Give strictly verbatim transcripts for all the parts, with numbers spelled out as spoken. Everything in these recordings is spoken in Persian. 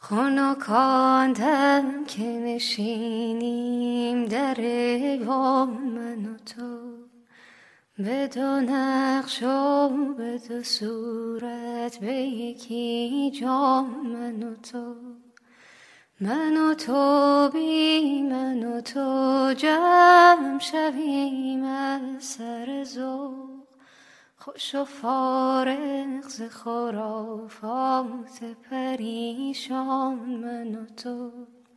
خنکاندم که نشینیم در ایوان من و تو، به دو نقش و به دو صورت به یکی جان من و تو، من و تو بی من و تو جمع شویم از سر ذوق، خوش و فارغ ز خرافات پریشان من و تو.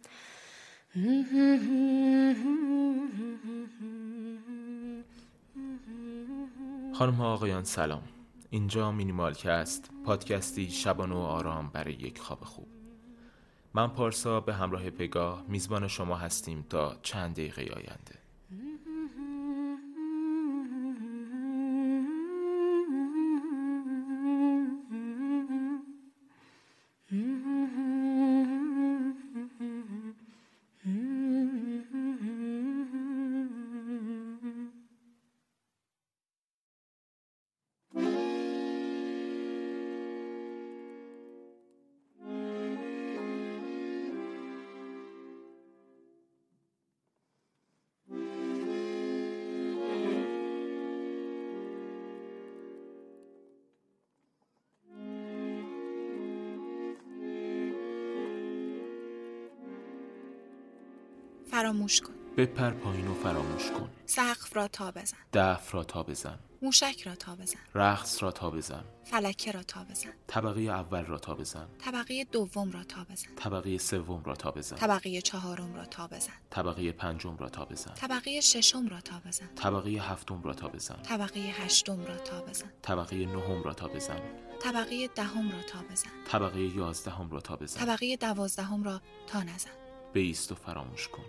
خانم ها آقایان سلام، اینجا مینیمالکست، پادکستی شبانه و آرام برای یک خواب خوب. من پارسا به همراه پگاه میزبان شما هستیم تا چند دقیقه آینده. فراموش کن. بپر پایین و فراموش کن. سقف را تا بزن. دف را تا بزن. موشک را تا بزن. رقص را تا بزن. فلکه را تا بزن. طبقه اول را تا بزن. طبقه دوم را تا بزن. طبقه سوم را تا بزن. طبقه چهارم را تا بزن. طبقه پنجم را تا بزن. طبقه ششم را تا بزن. طبقه هفتم را تا بزن. طبقه هشتم را تا بزن. طبقه نهم را تا بزن. طبقه دهم را تا بزن. طبقه یازدهم را تا بزن. طبقه دوازدهم را تا نزن. بایست و فراموش کن.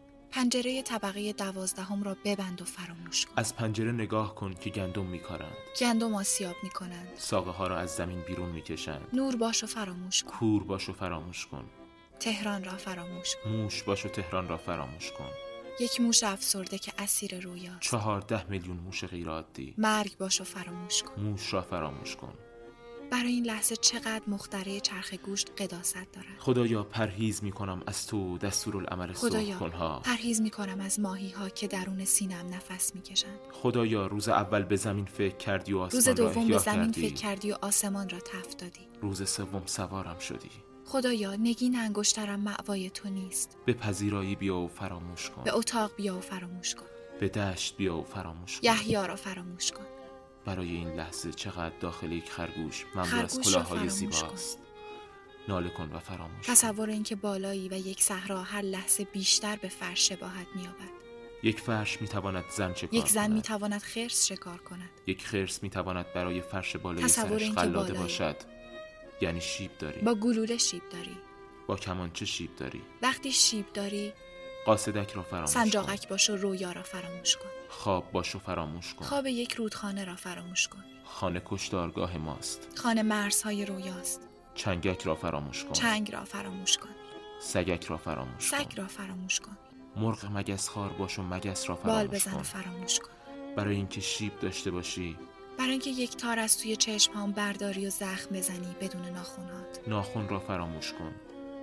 پنجره طبقه دوازدهم را ببند و فراموش کن. از پنجره نگاه کن که گندم میکارند. گندم آسیاب میکنند. ساقه ها را از زمین بیرون میکشند. نور باش و فراموش کن. کور باش و فراموش کن. تهران را فراموش کن. موش باش و تهران را فراموش کن. یک موش افسرده که اسیر رویاست. چهارده میلیون موش غیر عادی. مرگ باش و فراموش کن. موش را فراموش کن. برای این لحظه چقدر مخترع چرخ گوشت قداست دارد. خدایا پرهیز میکنم از تو دستورالعمل سرخ‌کن‌ها. پرهیز میکنم از ماهی ها که درون سینم نفس میکشند. خدایا روز اول به زمین فکر کردی و آسمان روز را دوم به زمین کردی. فکر کردی و آسمان را تفت دادی. روز سوم سوارم شدی. خدایا نگین انگشترم مأوای تو نیست. به پذیرایی بیا و فراموش کن. به اتاق بیا و فراموش کن. به دشت بیا و فراموش کن. یحیی را فراموش کن. برای این لحظه چقدر داخل یک خرگوش مملو از خرگوش را کلاه‌های فراموش زیباست. ناله کن و فراموش کن. تصور این که بالایی و یک صحرا هر لحظه بیشتر به فرش شباهت می‌یابد. یک فرش میتواند زن شکار یک زن کند. میتواند خرس شکار کند. یک خرس میتواند برای فرش بالای تصور سرش این که قلاده بالایی. باشد. یعنی شیب داری. با گلوله شیب داری. با کمانچه شیب داری. وقتی شیب داری قاصدک را فراموش کن. سنجاقک باش و رویا را فراموش کن. خواب باش و فراموش کن. خواب یک رودخانه را فراموش کن. خانه کشتارگاه ماست. خانه مرزهای رویاست. چنگک را فراموش کن. چنگ را فراموش کن. سگک را فراموش کن. سگ را فراموش کن. مرغ مگس خار باش و مگس را بال فراموش بزن و کن. فراموش کن. برای اینکه شیب داشته باشی. برای اینکه یک تار از توی چشمهام برداری و زخم بزنی بدون ناخن‌هات. ناخن را فراموش کن.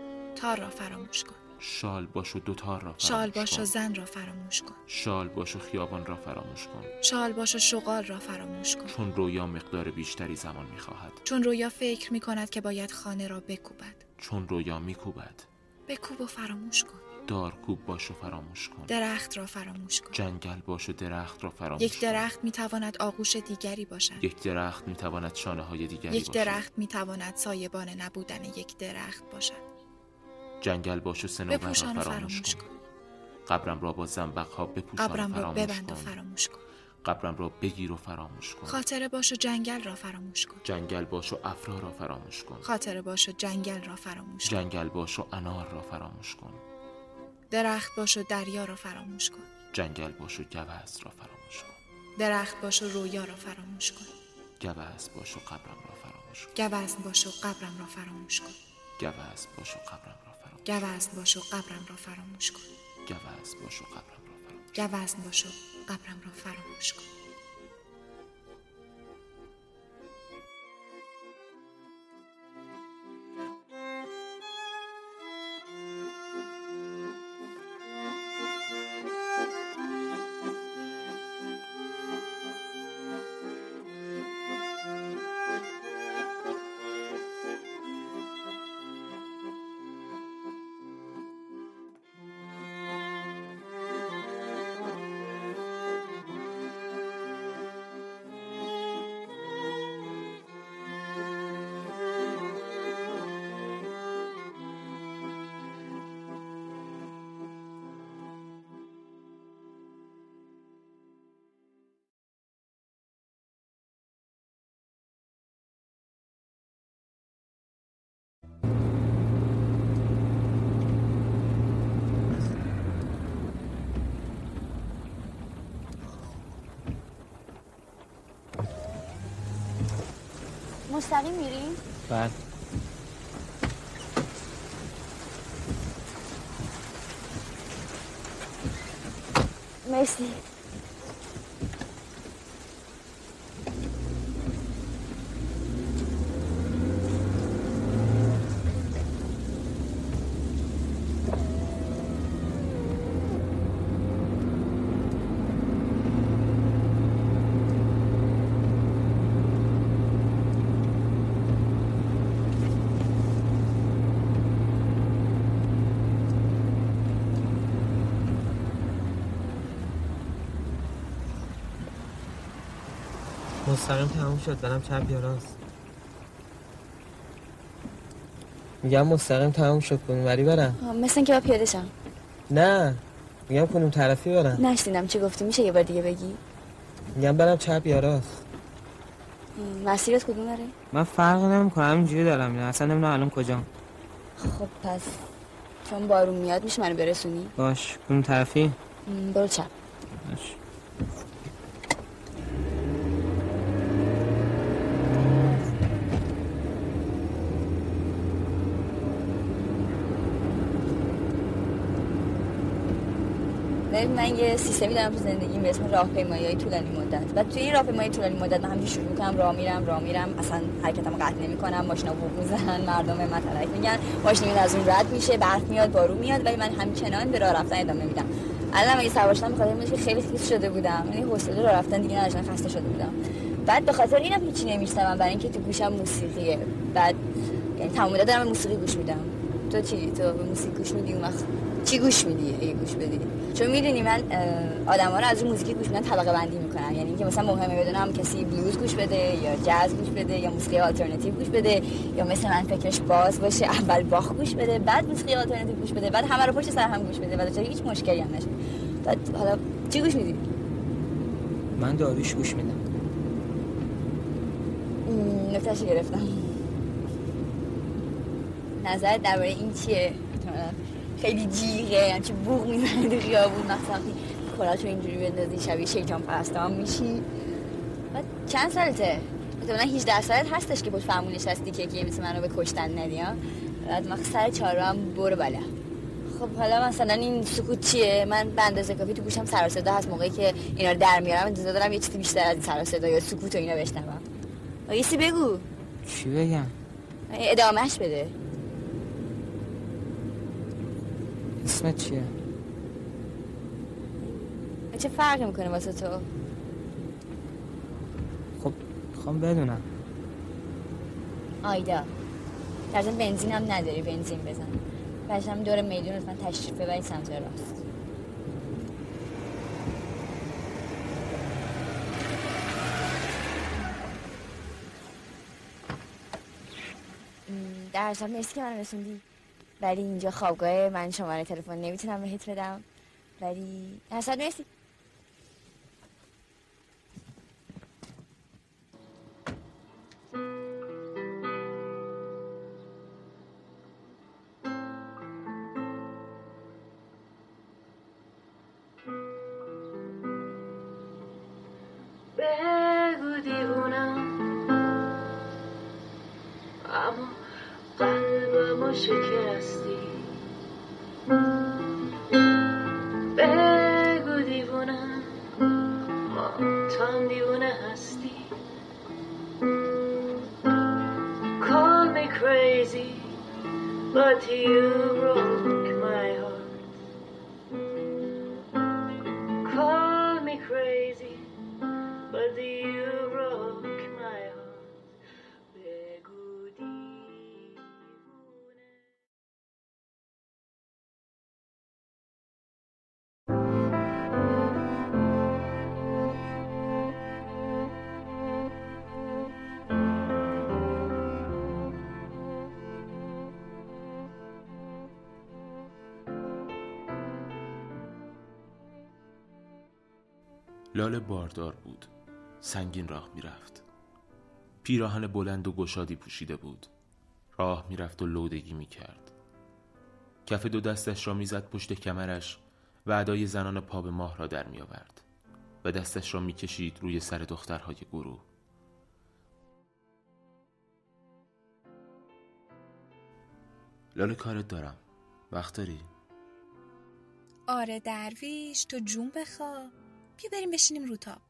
تار را فراموش کن. شال باش و دو تار را فراموش شال باش کن. و زن را فراموش کن. شال باش و خیابان را فراموش کن. شال باش و شغال را فراموش کن. چون رویا مقدار بیشتری زمان می‌خواهد. چون رویا فکر می‌کند که باید خانه را بکوبد. چون رویا می‌کوبد. بکوب و فراموش کن. دارکوب باش و فراموش کن. درخت را فراموش کن. جنگل باش و درخت را فراموش یک کن. درخت می‌تواند آغوش دیگری باشد. یک درخت می‌تواند شانه‌های دیگری یک باشد. درخت می‌تواند سایه‌بان نبودن یک درخت باشد. جنگل باش و صنوبر را بپوشان و فراموش فراموش کن. کن. قبرم را با زنبق‌ها بپوشان و قبرم را فراموش ببند و کن. فراموش کن. قبرم را بگیر و فراموش کن. خاطره باش و جنگل را فراموش کن. جنگل باش و افرا را فراموش کن. خاطره باش و جنگل را فراموش کن. جنگل باش و انار را فراموش کن. درخت باش و دریا را فراموش کن. جنگل باش و گوزن را فراموش کن. درخت باش و رویا را فراموش کن. گوزن باش و قبرم را فراموش کن. گوزن باش و قبرم را فراموش کن. گوزن باش و قبرم را فراموش کن. گوزن باش و قبرم را فراموش کن. گوزن باش و قبرم را فراموش کن. گوزن باش و قبرم را فراموش کن. مستقیم میریم؟ بله. مرسی. مستقیم تموم شد، برم چپ یا راست؟ میگم مستقیم تموم شد، کنون وری برم؟ مثل اینکه با پیاده شم. نه میگم کنون طرفی برم. نشنیدم چی گفتی، میشه یه بار دیگه بگی؟ میگم برم چپ یا راست؟ مسیرت کدوم داره؟ من فرق نمیکنه، همینجوری دارم میرم، اصلا نمیدونم الان کجام. خب پس چون بارون میاد میشه منو برسونی؟ باش. کنون طرفی؟ برو چپ. باش. من یه سیستمی دارم تو زندگیم به اسم راهپیمایی‌های طولانی مدت. بعد توی این راهپیمایی طولانی مدت من همینجوری شروع می‌کنم راه میرم راه میرم اصلا حرکتمو قطع نمی‌کنم، ماشینا بوق میزنن، مردم به من تلک میگن، ماشین از اون رد میشه، برف میاد، بارون میاد، ولی من همچنان به راه رفتن ادامه میدم. الان اگه سوار شدم بخاطر اینکه خیلی خیس شده بودم، یعنی حوصله راه رفتن دیگه نداشتم، خسته شده بودم. بعد به خاطر اینم هیچی نمی‌شنوم، برای اینکه تو گوشم موسیقیه. بعد یعنی تمام مدت دارم موسیقی گوش میدم. تو چی؟ تو به موسیقی گوش میدی؟ اون وقت چی گوش میدی اگه گوش بدی؟ چون میدونی من آدما رو از اون موزیکی گوش میدن طبقه بندی میکنن، یعنی اینکه مثلا مهمه بدونم کسی بلوز گوش بده یا جاز گوش بده یا موسیقی آلترناتیو گوش بده، یا مثل من فکرش باز باشه اول باخ گوش بده بعد موسیقی آلترناتیو گوش بده بعد همه رو پشت سر هم گوش بده و چرا هیچ مشکلی هم نشه. بعد حالا چی گوش میدی؟ من داریوش گوش میدم. نکتهش گرفتم. نظرت درباره این چیه؟ خیلی جیغه، همچی بوق میزنه تو خیابون، مثلا کلاتو اینجوری بندازی شبیه شیطان پرسته هم میشی. بعد چند سالته؟ مثلا هجده سالت هستش که پشت فرمون نشستی که یکی مثل منو به کشتن ندی ها؟ بعد من سر چهارراه هم برو بالا. خب حالا مثلا این سکوت چیه؟ من به اندازه کافی تو گوشم سر و صدا هست، موقعی که اینا رو در میارم انتظار دارم یه چیزی بیشتر از این سر و صدا یا سکوت و اینا بشنوم. یه چیزی بگو. چی بگم؟ ادامهش بده. اسمت چیه؟ چه فرقی میکنه واسه تو؟ خب میخوام بدونم. آیدا. در ضمن بنزین هم نداری، بنزین بزن. بچه‌م دور میدون لطفاً تشریف ببرید سمت راست. در اصل مرسی که من رسوندی، ولی اینجا خوابگاه من شماره تلفن نمیتونم بهت بدم، ولی در اصل مرسی. بگو دیوونم اما قلبمو شکستی، بگو دیوونم ما تو هم دیوونه هستی. Call me crazy but you broke my heart. Call me crazy but you broke my heart. بگو دیوونه. لاله باردار بود، سنگین راه میرفت. پیراهن بلند و گشادی پوشیده بود. راه میرفت و لودگی میکرد. کف دو دستش را میزد پشت کمرش و ادای زنان پا به ماه را در میآورد و دستش را میکشید روی سر دخترهای گروه. لاله کارت دارم. وقت داری؟ آره درویش، تو جون بخوا. بیا بریم بشینیم رو تاب.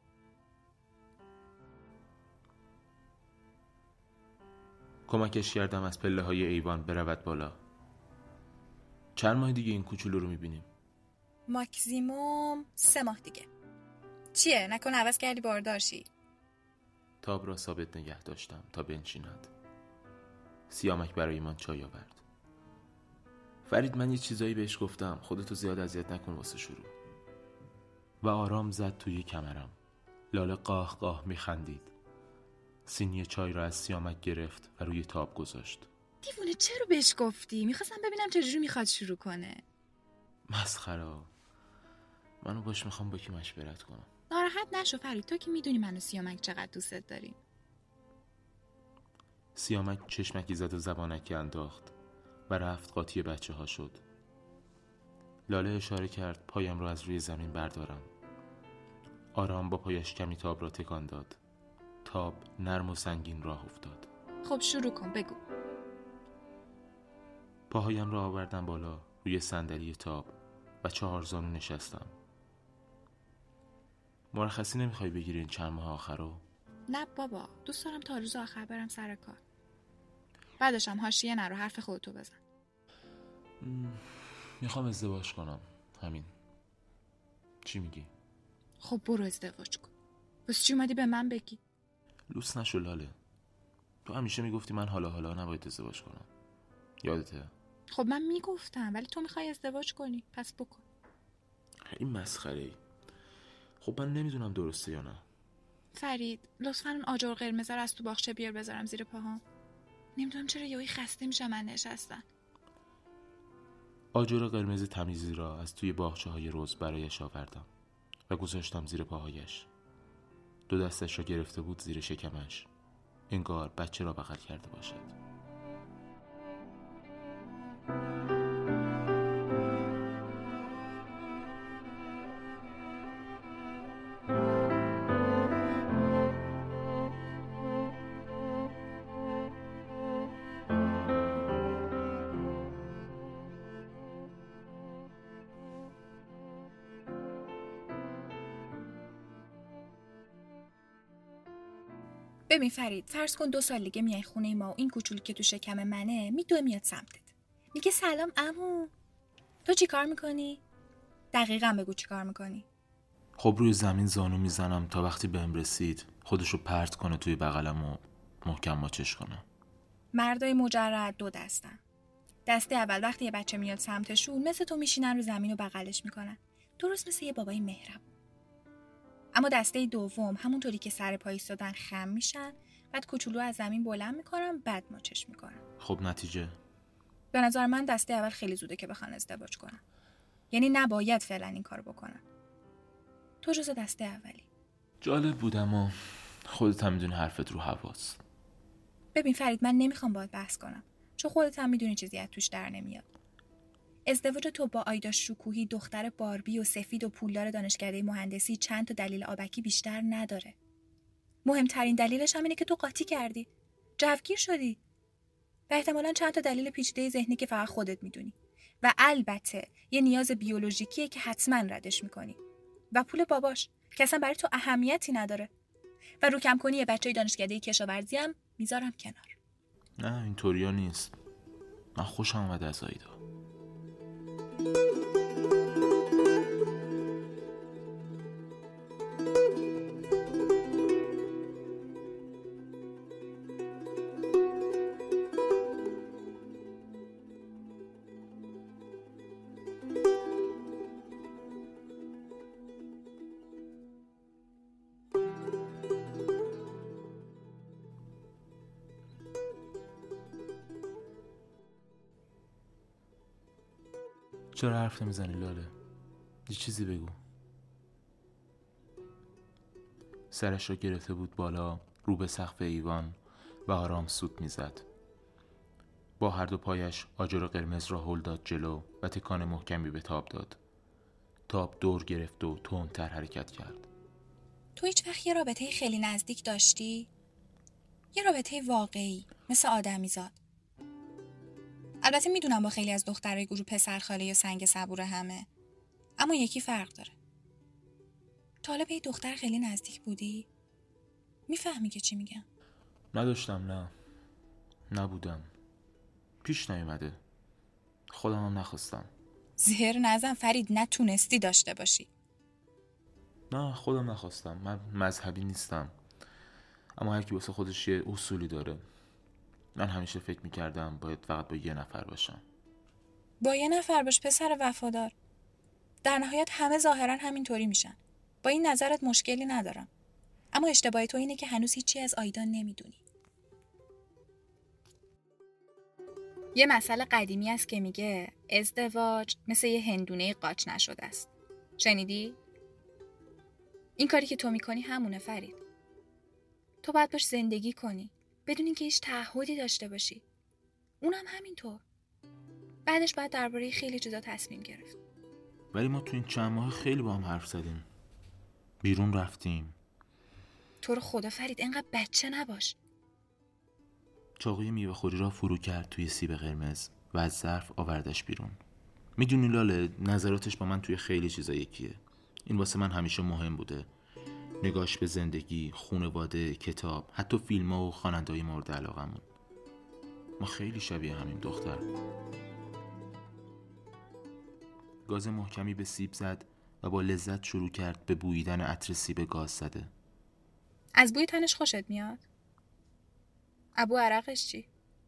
کمکش کردم از پله های ایوان برود بالا. چند ماه دیگه این کوچولو رو میبینیم؟ ماکسیموم سه ماه دیگه. چیه؟ نکن عوض کردی بارداشی؟ تاب را ثابت نگه داشتم تا بنشیند. سیامک برای من چای آورد. فرید من یه چیزایی بهش گفتم، خودتو زیاد اذیت نکن واسه شروع. و آرام زد توی کمرم. لاله قاه قاه میخندید. سینی چای را از سیامک گرفت و روی تاب گذاشت. دیوونه چرا بهش گفتی؟ میخواستم ببینم چجوری میخواد شروع کنه. مسخره. منو باش میخوام با کی مشورت کنم. ناراحت نشو فرید، تو که میدونی من و سیامک چقدر دوستت داریم. سیامک چشمکی زد و زبانکی انداخت و رفت قاطی بچه ها شد. لاله اشاره کرد پایم را از روی زمین بردارم. آرام با پایش کمی تاب را تکان داد. تاب نرم و سنگین راه افتاد. خب شروع کن، بگو. پاهایم را آوردم بالا روی صندلی تاب و چهار زانو نشستم. مرخصی نمیخوای بگیری این چند ماه آخر رو؟ نه بابا، دوست دارم تا روز آخر برم سر کار. بعدش هم حاشیه نرو، حرف خودتو بزن. میخوام ازدواج کنم، همین. چی میگی؟ خب برو ازدواج کن. بس چی اومدی به من بگی؟ لوس نشو لاله. تو همیشه میگفتی من حالا حالا نباید ازدواج کنم. یادته؟ خب من میگفتم ولی تو میخوای ازدواج کنی، پس بکن. این مسخره ای. خب من نمیدونم درسته یا نه. فرید لطفاً اون آجر قرمز رو از تو باغچه بیار بذارم زیر پاهام. نمیدونم چرا یهویی خسته میشم من نشستم. آجر قرمز تمیزی را از توی باغچه های روز برایش آوردم و گذاشتم زیر پاهایش. دو دستش را گرفته بود زیر شکمش، انگار بچه را بغل کرده باشد. ببین فرید، فرض کن دو سال دیگه میای خونه ما و این کوچولو که تو شکم منه میدوه میاد سمتت. میگه سلام عمو. تو چی کار میکنی؟ دقیقاً بگو چی کار میکنی. خب روی زمین زانو میزنم تا وقتی بهم رسید خودشو پرت کنه توی بغلم و محکم ماچش کنه. مردای مجرد دو دستن. دسته اول وقتی یه بچه میاد سمتشون مثل تو میشینن رو زمین و بغلش میکنن، درست مثل یه بابای مهربون. اما دسته دوم همونطوری که سر پا ایستادن خم میشن، بعد کوچولو از زمین بلند میکنن، بعد ماچش میکنن. خب نتیجه؟ به نظر من دسته اول خیلی زوده که بخوان ازدواج کنن. یعنی نباید فعلا این کارو بکنن. تو جزو دسته اولی. جالب بود اما خودت هم میدونی حرفت رو هواست. ببین فرید، من نمیخوام باهات بحث کنم چون خودت هم میدونی چیزی از توش در نمیاد. ازدواج تو با آیدا شکوهی، دختر باربی و سفید و پولدار دانشکده مهندسی، چند تا دلیل آبکی بیشتر نداره. مهمترین دلیلش هم اینه که تو قاطی کردی، جوگیر شدی و احتمالاً چند تا دلیل پیچیده ذهنی که فقط خودت میدونی. و البته یه نیاز بیولوژیکیه که حتما ردش میکنی و پول باباش که اصلا برای تو اهمیتی نداره. و رو کم کنی یه بچه دانشکده کشاورزی هم میذارم کنار. نه اینطوریا نیست. من خوشم اومده از آیدا. چرا حرف نمیزنی لاله؟ یه چیزی بگو. سرش را گرفته بود بالا رو به سقف ایوان و آرام سوت میزد. با هر دو پایش آجر قرمز را هل داد جلو و تکان محکمی به تاب داد. تاب دور گرفت و تندتر حرکت کرد. تو هیچ وقت یه رابطه خیلی نزدیک داشتی؟ یه رابطه واقعی مثل آدمیزاد. البته میدونم با خیلی از دخترای گروه پسر خاله یا سنگ صبور همه، اما یکی فرق داره. تا حالا به یه دختر خیلی نزدیک بودی؟ میفهمی که چی میگم؟ نداشتم، نه نبودم، پیش نیومده، خودم هم نخواستم. زهر نزن فرید، نتونستی داشته باشی. نه خودم نخواستم، من مذهبی نیستم، اما هر کی واسه خودش یه اصولی داره. من همیشه فکر میکردم باید فقط با یه نفر باشم. با یه نفر باش پسر وفادار. در نهایت همه ظاهرا همینطوری میشن. با این نظرت مشکلی ندارم، اما اشتباه تو اینه که هنوز هیچی از آیدا نمیدونی. یه مسئله قدیمی است که میگه ازدواج مثل یه هندونه قاچ نشده است. شنیدی؟ این کاری که تو میکنی همونه فرید. تو باید باش زندگی کنی بدون اینکه هیچ تعهدی داشته باشی. اونم همینطور. بعدش باید درباره خیلی چیزا تصمیم گرفت. ولی ما تو این چند ماه خیلی با هم حرف زدیم، بیرون رفتیم. تو رو خدا فرید اینقدر بچه نباش. چاقوی میوه خوری را فرو کرد توی سیب قرمز و از ظرف آوردش بیرون. میدونی لاله، نظراتش با من توی خیلی چیزا یکیه. این واسه من همیشه مهم بوده. نگاش به زندگی، خانواده، کتاب، حتی فیلم‌ها و خواننده‌های مورد علاقمون. ما خیلی شبیه همین دختر. گاز محکمی به سیب زد و با لذت شروع کرد به بوییدن عطر سیب گاز زده. از بوی تنش خوشت میاد؟ ابو عرقش چی؟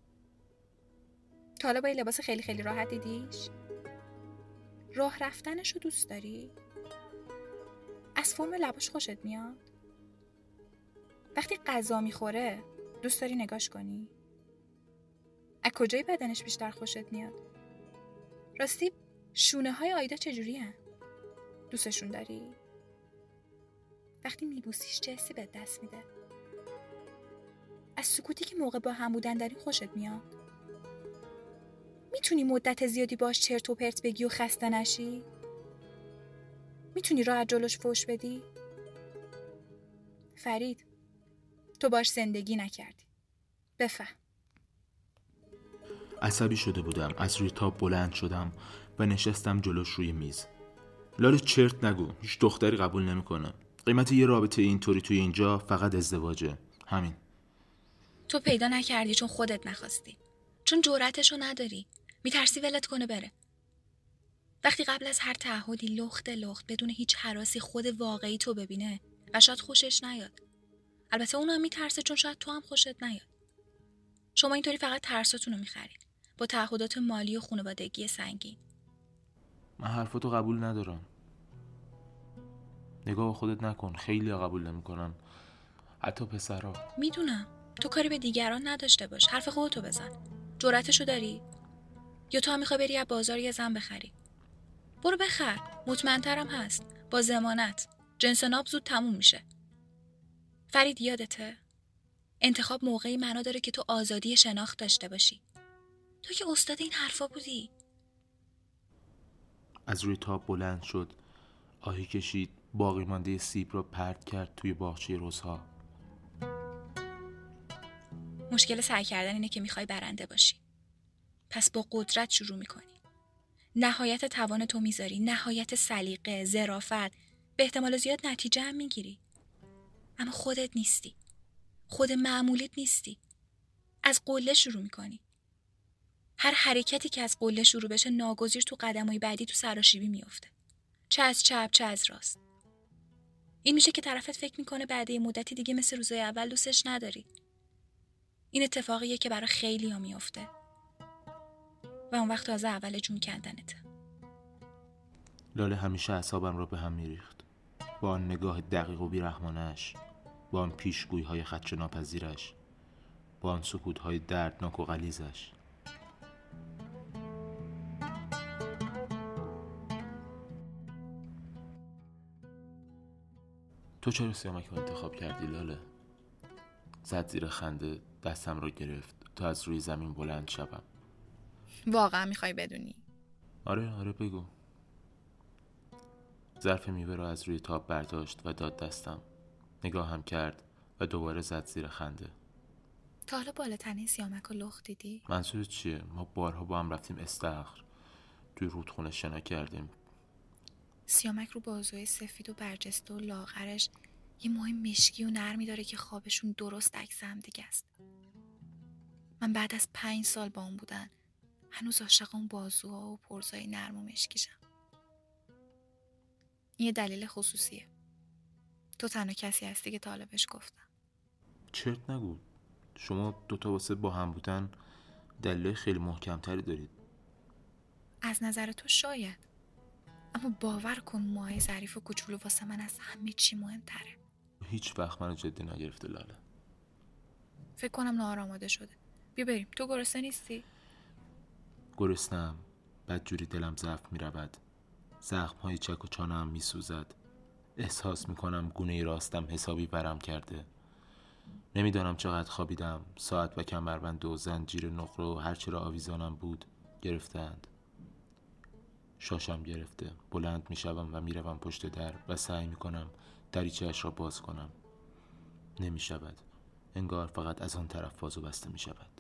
تا حالا با یه لباس خیلی خیلی راحت دیدیش؟ راه رفتنشو دوست داری؟ از فرم لباش خوشت میاد؟ وقتی غذا میخوره دوست داری نگاش کنی؟ از کجای بدنش بیشتر خوشت میاد؟ راستی شونه های آیدا چجوری هن؟ دوستشون داری؟ وقتی میبوسیش چه حسی بهت دست میده؟ از سکوتی که موقع با هم بودن داری خوشت میاد؟ میتونی مدت زیادی باش چرت و پرت بگی و خسته نشی؟ میتونی راحت جلوش فوش بدی؟ فرید، تو باش زندگی نکردی. بفهم. عصبی شده بودم. از روی تاب بلند شدم و نشستم جلوش روی میز. لاله چرت نگو، هیچ دختری قبول نمیکنه. قیمت یه رابطه اینطوری توی اینجا فقط ازدواجه. همین. تو پیدا نکردی چون خودت نخواستی، چون جرأتشو نداری، میترسی ولت کنه بره. وقتی قبل از هر تعهدی لخت لخت بدون هیچ هراسی خود واقعی تو ببینه و شاید خوشش نیاد. البته اونم میترسه چون شاید تو هم خوشت نیاد. شما اینطوری فقط ترساتونو میخرید با تعهدات مالی و خانوادگی سنگین. من حرفاتو قبول ندارم. نگاه به خودت نکن، خیلی قبول نمیکنن، حتی پسرا. میدونم تو کاری به دیگران نداشته باش، حرف خودتو بزن. جرأتشو داری؟ یا تو هم میخوای بری از بازار یه زن بخری؟ برو بخر، مطمئن‌ترم هست، با ضمانت. جنس ناب زود تموم میشه. فرید یادته؟ انتخاب موقعی معنا داره که تو آزادی شناخت داشته باشی. تو که استاد این حرفا بودی. از روی تاب بلند شد، آهی کشید، باقی مانده سیب را پرت کرد توی باغچه رزها. مشکل سعی کردن اینه که میخوای برنده باشی. پس با قدرت شروع میکنی. نهایت توان تو میذاری، نهایت سلیقه، ظرافت، به احتمال زیاد نتیجه هم میگیری. اما خودت نیستی. خود معمولیت نیستی. از قله شروع میکنی. هر حرکتی که از قله شروع بشه ناگزیر تو قدمای بعدی تو سراشیبی میفته. چه از چپ چه از راست. این میشه که طرفت فکر میکنه بعد یه مدتی دیگه مثل روزای اول دوستش نداری. این اتفاقیه که برای خیلی ها میفته و اون وقت تازه اول جون کندنته. لاله همیشه اعصابم را به هم میریخت. با آن نگاه دقیق و بیرحمانش، با آن پیشگویی‌های خدشه ناپذیرش، با آن سکوت‌های دردناک و غلیظش. تو چرا سیامک رو انتخاب کردی لاله؟ زد زیر خنده، دستم را گرفت تا از روی زمین بلند شوم. واقعا میخوای بدونی؟ آره آره بگو. ظرف میوه را از روی تاب برداشت و داد دستم. نگاه هم کرد و دوباره زد زیر خنده. تا حالا بالا تنه سیامک رو لخت دیدی؟ منظور چیه؟ ما بارها با هم رفتیم استخر، توی رودخونه شنا کردیم. سیامک رو بازوی سفید و برجسته و لاغرش یه موهای مشکی و نرمی داره که خوابشون درست عکس هم دیگه است. من بعد از پنج سال با اون بودن هنوز عاشق اون بازوها و پرزای نرم و مشکیشم. این یه دلیل خصوصیه. تو تنها کسی هستی که طالبش گفتم. چرت نگو، شما دوتا واسه با هم بودن دلیل خیلی محکمتری دارید. از نظر تو شاید، اما باور کن موهای ظریف و کوچولو واسه من از همه چی مهمتره. هیچ وقت منو جدی نگرفته لاله. فکر کنم ناهار آماده شده. بیا بریم. تو گرسنه نیستی؟ گرسنم، بدجوری دلم ضعف می رود. زخم های چک و چانم می سوزد. احساس می کنم گونه راستم حسابی برم کرده. نمیدانم چقدر خوابیدم. ساعت و کمربند و زنجیر نقره و هرچی را آویزانم بود گرفتند. شاشم گرفته. بلند می شوم و می روم پشت در و سعی می کنم دریچه اش را باز کنم. نمی شود. انگار فقط از آن طرف باز و بسته می شود.